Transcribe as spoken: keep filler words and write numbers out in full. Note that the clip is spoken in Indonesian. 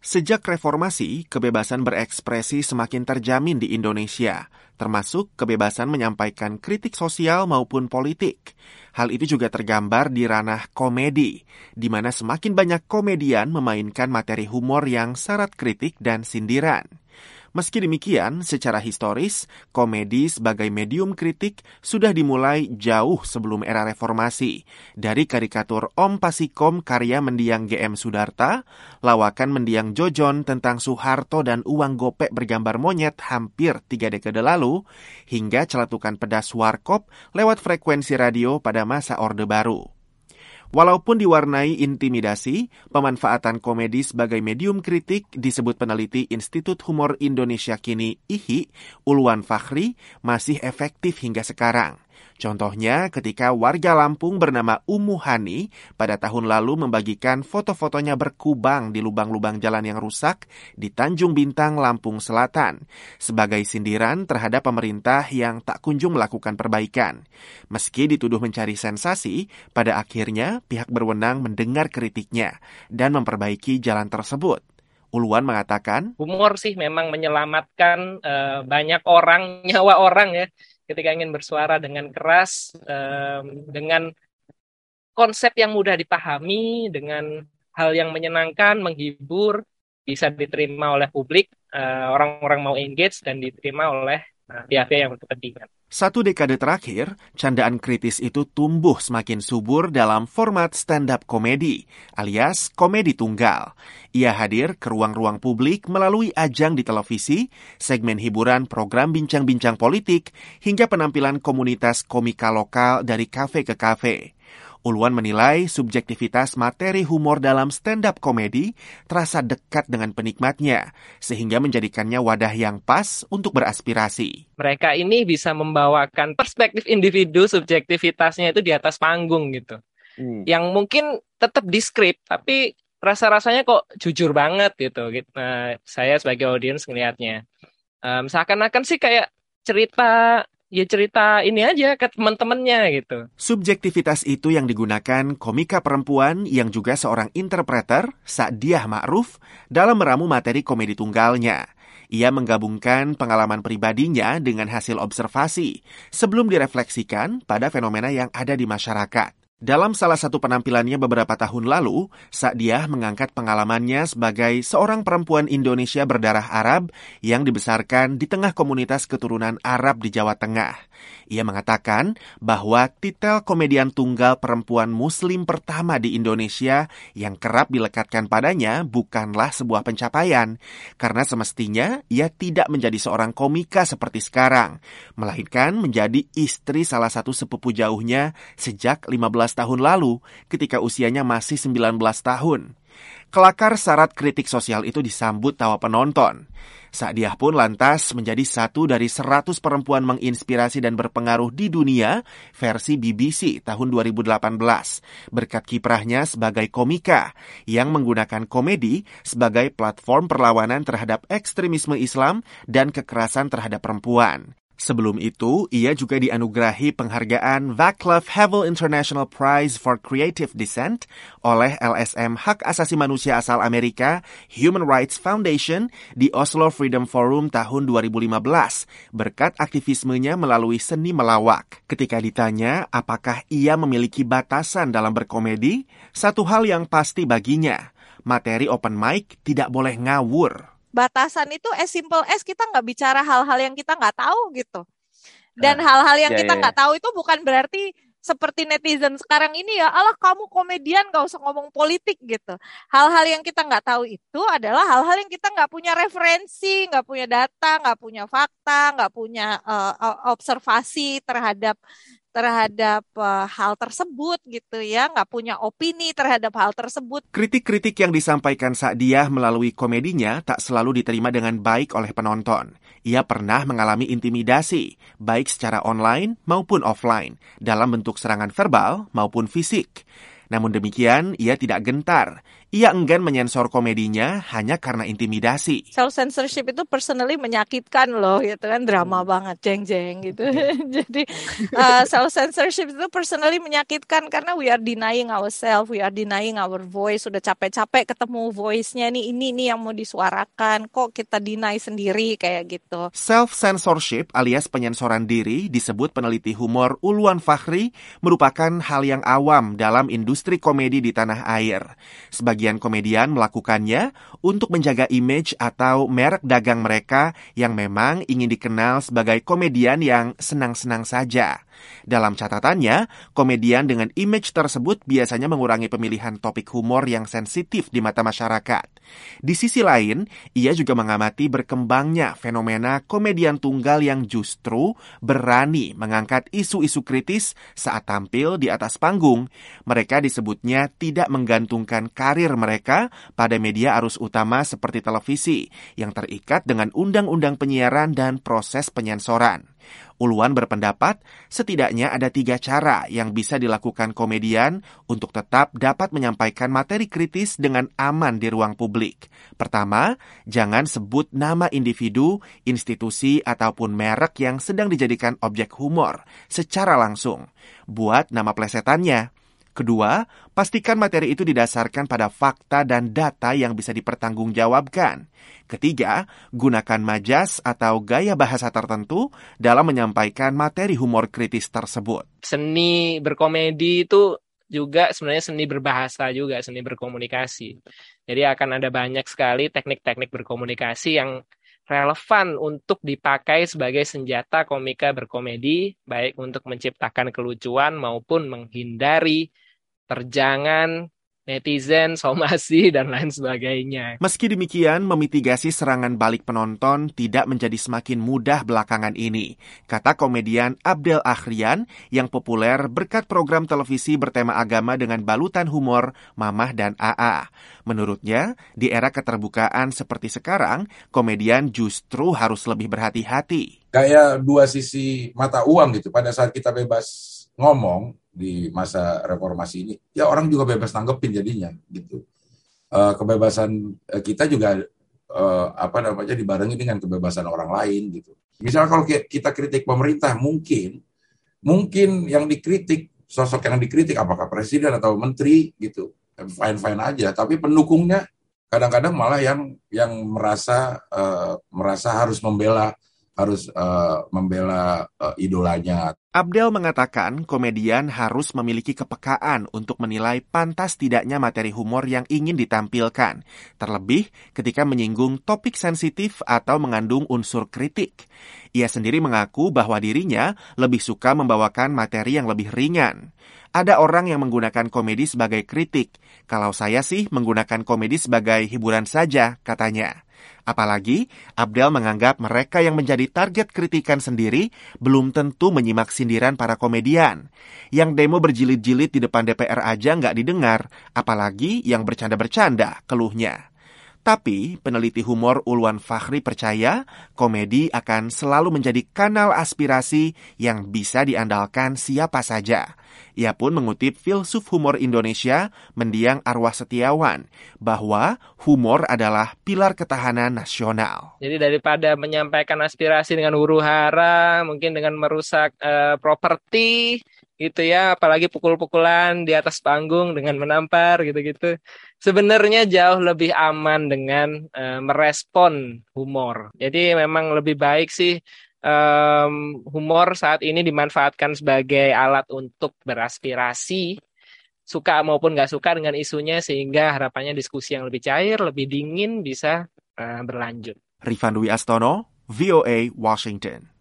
Sejak reformasi, kebebasan berekspresi semakin terjamin di Indonesia, termasuk kebebasan menyampaikan kritik sosial maupun politik. Hal itu juga tergambar di ranah komedi, di mana semakin banyak komedian memainkan materi humor yang syarat kritik dan sindiran. Meski demikian, secara historis, komedi sebagai medium kritik sudah dimulai jauh sebelum era reformasi. Dari karikatur Om Pasikom karya mendiang G M Sudarta, lawakan mendiang Jojon tentang Soeharto dan uang gopek bergambar monyet hampir tiga dekade lalu, hingga celatukan pedas warkop lewat frekuensi radio pada masa Orde Baru. Walaupun diwarnai intimidasi, pemanfaatan komedi sebagai medium kritik disebut peneliti Institut Humor Indonesia kini I H I, Ulwan Fakhri, masih efektif hingga sekarang. Contohnya ketika warga Lampung bernama Umu Hani pada tahun lalu membagikan foto-fotonya berkubang di lubang-lubang jalan yang rusak di Tanjung Bintang, Lampung Selatan, sebagai sindiran terhadap pemerintah yang tak kunjung melakukan perbaikan. Meski dituduh mencari sensasi, pada akhirnya pihak berwenang mendengar kritiknya dan memperbaiki jalan tersebut. Ulwan mengatakan, humor sih memang menyelamatkan uh, banyak orang, nyawa orang ya, ketika ingin bersuara dengan keras, um, dengan konsep yang mudah dipahami, dengan hal yang menyenangkan, menghibur, bisa diterima oleh publik, uh, orang-orang mau engage dan diterima oleh uh, pihak-pihak yang berkepentingan. Satu dekade terakhir, candaan kritis itu tumbuh semakin subur dalam format stand-up komedi, alias komedi tunggal. Ia hadir ke ruang-ruang publik melalui ajang di televisi, segmen hiburan program bincang-bincang politik, hingga penampilan komunitas komika lokal dari kafe ke kafe. Ulwan menilai subjektivitas materi humor dalam stand-up komedi terasa dekat dengan penikmatnya, sehingga menjadikannya wadah yang pas untuk beraspirasi. Mereka ini bisa membawakan perspektif individu, subjektivitasnya itu di atas panggung gitu. Hmm. Yang mungkin tetap di skrip, tapi rasa-rasanya kok jujur banget gitu. Nah, saya sebagai audiens ngelihatnya. Um, seakan-akan sih kayak cerita... ya cerita ini aja ke teman-temannya gitu. Subjektivitas itu yang digunakan komika perempuan yang juga seorang interpreter, Sa'diah Ma'ruf, dalam meramu materi komedi tunggalnya. Ia menggabungkan pengalaman pribadinya dengan hasil observasi sebelum direfleksikan pada fenomena yang ada di masyarakat. Dalam salah satu penampilannya beberapa tahun lalu, Sa'diah mengangkat pengalamannya sebagai seorang perempuan Indonesia berdarah Arab yang dibesarkan di tengah komunitas keturunan Arab di Jawa Tengah. Ia mengatakan bahwa titel komedian tunggal perempuan Muslim pertama di Indonesia yang kerap dilekatkan padanya bukanlah sebuah pencapaian, karena semestinya ia tidak menjadi seorang komika seperti sekarang, melainkan menjadi istri salah satu sepupu jauhnya sejak lima belas tahun lalu ketika usianya masih sembilan belas tahun. Kelakar syarat kritik sosial itu disambut tawa penonton. Sa'diah pun lantas menjadi satu dari seratus perempuan menginspirasi dan berpengaruh di dunia versi B B C tahun dua ribu delapan belas, berkat kiprahnya sebagai komika yang menggunakan komedi sebagai platform perlawanan terhadap ekstremisme Islam dan kekerasan terhadap perempuan. Sebelum itu, ia juga dianugerahi penghargaan Václav Havel International Prize for Creative Dissent oleh L S M Hak Asasi Manusia asal Amerika Human Rights Foundation di Oslo Freedom Forum tahun dua ribu lima belas, berkat aktivismenya melalui seni melawak. Ketika ditanya apakah ia memiliki batasan dalam berkomedi, satu hal yang pasti baginya, materi open mic tidak boleh ngawur. Batasan itu as simple as kita nggak bicara hal-hal yang kita nggak tahu gitu. Dan ah, hal-hal yang yeah, kita nggak yeah. tahu itu bukan berarti seperti netizen sekarang ini ya, alah kamu komedian gak usah ngomong politik gitu. Hal-hal yang kita nggak tahu itu adalah hal-hal yang kita nggak punya referensi, nggak punya data, nggak punya fakta, nggak punya uh, observasi terhadap terhadap uh, hal tersebut gitu ya, nggak punya opini terhadap hal tersebut. Kritik-kritik yang disampaikan Sa'diah melalui komedinya tak selalu diterima dengan baik oleh penonton. Ia pernah mengalami intimidasi, baik secara online maupun offline, dalam bentuk serangan verbal maupun fisik. Namun demikian, ia tidak gentar. Ia enggan menyensor komedinya hanya karena intimidasi. Self-censorship itu personally menyakitkan loh, gitu kan, drama hmm. banget, jeng-jeng gitu. Jadi uh, self-censorship itu personally menyakitkan karena we are denying ourselves, we are denying our voice. Sudah capek-capek ketemu voice-nya nih, ini nih yang mau disuarakan, kok kita deny sendiri kayak gitu. Self-censorship alias penyensoran diri disebut peneliti humor Ulwan Fakhri merupakan hal yang awam dalam industri komedi di tanah air. Sebagian komedian melakukannya untuk menjaga image atau merek dagang mereka yang memang ingin dikenal sebagai komedian yang senang-senang saja. Dalam catatannya, komedian dengan image tersebut biasanya mengurangi pemilihan topik humor yang sensitif di mata masyarakat. Di sisi lain, ia juga mengamati berkembangnya fenomena komedian tunggal yang justru berani mengangkat isu-isu kritis saat tampil di atas panggung. Mereka disebutnya tidak menggantungkan karir mereka pada media arus utama seperti televisi yang terikat dengan undang-undang penyiaran dan proses penyensoran. Ulwan berpendapat setidaknya ada tiga cara yang bisa dilakukan komedian untuk tetap dapat menyampaikan materi kritis dengan aman di ruang publik. Pertama, jangan sebut nama individu, institusi, ataupun merek yang sedang dijadikan objek humor secara langsung. Buat nama plesetannya. Kedua, pastikan materi itu didasarkan pada fakta dan data yang bisa dipertanggungjawabkan. Ketiga, gunakan majas atau gaya bahasa tertentu dalam menyampaikan materi humor kritis tersebut. Seni berkomedi itu juga sebenarnya seni berbahasa juga, seni berkomunikasi. Jadi akan ada banyak sekali teknik-teknik berkomunikasi yang relevan untuk dipakai sebagai senjata komika berkomedi, baik untuk menciptakan kelucuan maupun menghindari terjangan, netizen, somasi, dan lain sebagainya. Meski demikian, memitigasi serangan balik penonton tidak menjadi semakin mudah belakangan ini, kata komedian Abdel Akhrian yang populer berkat program televisi bertema agama dengan balutan humor Mamah dan A A. Menurutnya, di era keterbukaan seperti sekarang, komedian justru harus lebih berhati-hati. Kayak dua sisi mata uang gitu, pada saat kita bebas ngomong di masa reformasi ini, ya orang juga bebas nanggepin jadinya gitu. Uh, kebebasan uh, kita juga uh, apa namanya dibarengi dengan kebebasan orang lain gitu. Misalnya kalau kita kritik pemerintah, mungkin mungkin yang dikritik, sosok yang dikritik apakah presiden atau menteri gitu, fine fine aja. Tapi pendukungnya kadang-kadang malah yang yang merasa uh, merasa harus membela harus uh, membela uh, idolanya. Abdel mengatakan komedian harus memiliki kepekaan untuk menilai pantas tidaknya materi humor yang ingin ditampilkan, terlebih ketika menyinggung topik sensitif atau mengandung unsur kritik. Ia sendiri mengaku bahwa dirinya lebih suka membawakan materi yang lebih ringan. Ada orang yang menggunakan komedi sebagai kritik, kalau saya sih menggunakan komedi sebagai hiburan saja, katanya. Apalagi, Abdel menganggap mereka yang menjadi target kritikan sendiri belum tentu menyimak sindiran para komedian. Yang demo berjilid-jilid di depan D P R aja nggak didengar, apalagi yang bercanda-bercanda, keluhnya. Tapi, peneliti humor Ulwan Fakhri percaya komedi akan selalu menjadi kanal aspirasi yang bisa diandalkan siapa saja. Ia pun mengutip filsuf humor Indonesia, Mendiang Arwah Setiawan, bahwa humor adalah pilar ketahanan nasional. Jadi daripada menyampaikan aspirasi dengan huru-hara, mungkin dengan merusak uh, properti, gitu ya, apalagi pukul-pukulan di atas panggung dengan menampar gitu-gitu. Sebenarnya jauh lebih aman dengan uh, merespon humor. Jadi memang lebih baik sih um, humor saat ini dimanfaatkan sebagai alat untuk beraspirasi, suka maupun nggak suka dengan isunya, sehingga harapannya diskusi yang lebih cair, lebih dingin bisa uh, berlanjut. Rifan Dwi Astono, V O A, Washington.